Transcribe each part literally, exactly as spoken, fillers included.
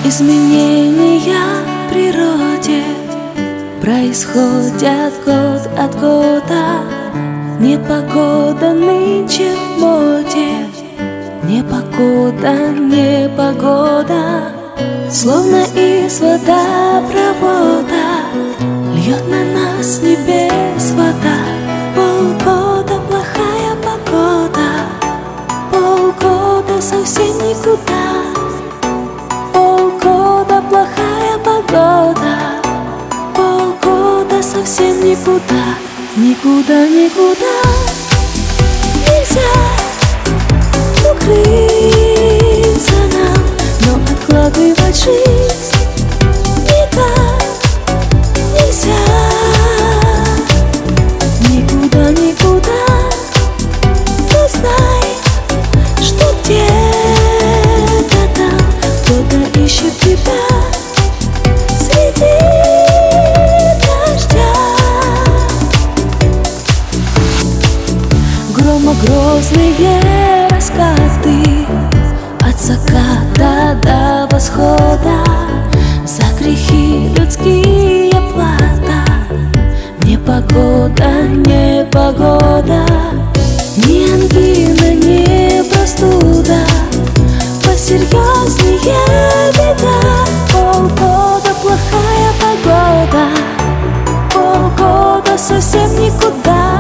Изменения в природе происходят год от года. Непогода нынче в моде, непогода, непогода. Словно из водопровода льет на нас с небес вода. Полгода плохая погода, полгода совсем никуда. Полгода плохая погода, полгода совсем никуда. Никуда, никуда нельзя укрыться нам, но откладывать жизнь никак нельзя. Никуда, никуда, но знай, что где-то там кто-то ищет тебя среди дождя. Громогрозные раскаты от заката до восхода, за грехи людские плата. Непогода, непогода, ни ангина, ни простуда, посерьезнее беда. Полгода плохая погода, полгода совсем никуда.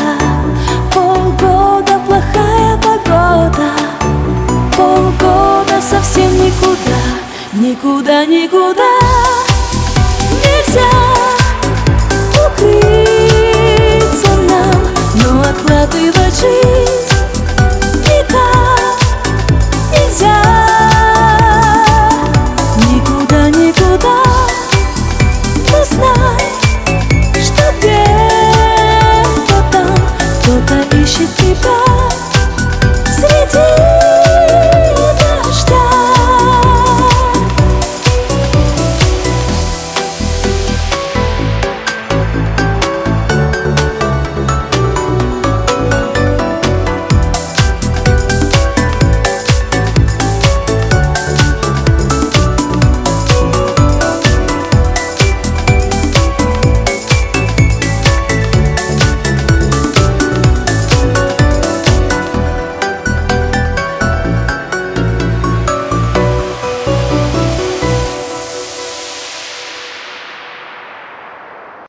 Полгода плохая погода, полгода совсем никуда. Никуда, никуда нельзя укрыться нам, но откладывать жизнь